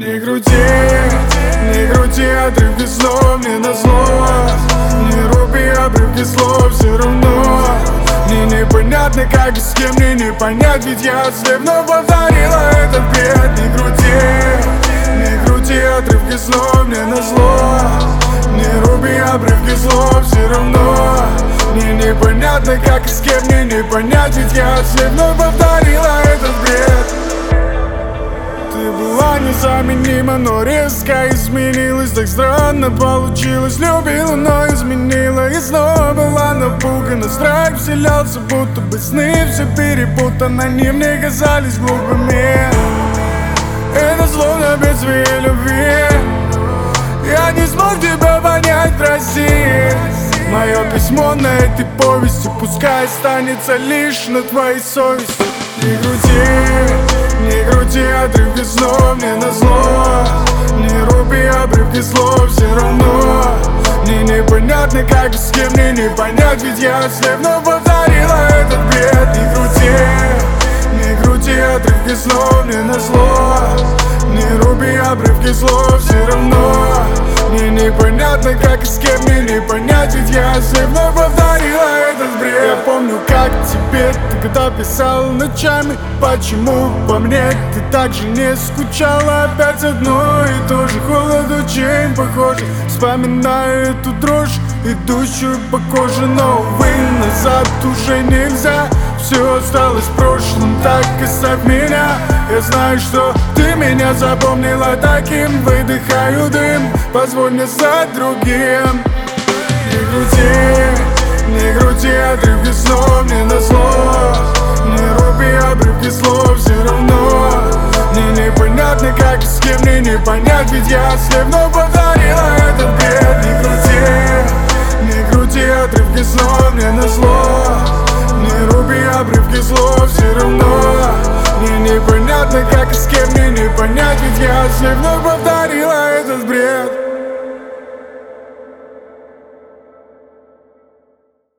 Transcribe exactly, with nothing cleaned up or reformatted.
Не крути, не крути отрывки слов мне назло. Не руби обрывки слов все равно. Мне непонятно, как и с кем, мне не понять, ведь я слепно повторила этот бред. Не крути, не крути отрывки слов мне назло. Не руби обрывки слов все равно. Мне непонятно, как и с кем, мне не понять, ведь я слепно повторила этот бред. Ты была незаменима, но резко изменилась. Так странно получилось, любила, но изменила. И снова была напугана, страх вселялся, будто бы сны все перепутаны. Они мне казались глупыми. Это словно без твоей любви я не смог тебя понять, прости. Мое письмо на этой повести пускай останется лишь на твоей совести. Не крути, не крути отрывки слов мне назло. Не руби обрывки слов все равно. Мне непонятно, как и с кем, мне не понять, ведь я слепно повторила этот бред. Не крути, не крути отрывки слов мне назло. Не руби обрывки слов все равно. Мне непонятно, как и с кем, мне не понять, ведь я слепно повторила этот бред. Я помню, как тебе ты когда писал ночами. Почему по мне ты так же не скучала? Опять одно и то же, холод очень похожий. Вспоминаю эту дрожь, идущую по коже. Но, увы, назад уже нельзя. Все осталось в прошлом, так оставь меня. Я знаю, что ты меня запомнила таким. Выдыхаю дым, позволь мне стать другим. Не крути, не крути отрывки слов мне назло. Не руби обрывки слов все равно. Мне непонятно, как и с кем, мне не понять, ведь я слепно повторила этот бред. Не крути, не крути отрывки слов мне назло. Не руби обрывки слов все равно. Мне непонятно, как и с кем, мне не понять, ведь я слепно повторила этот бред.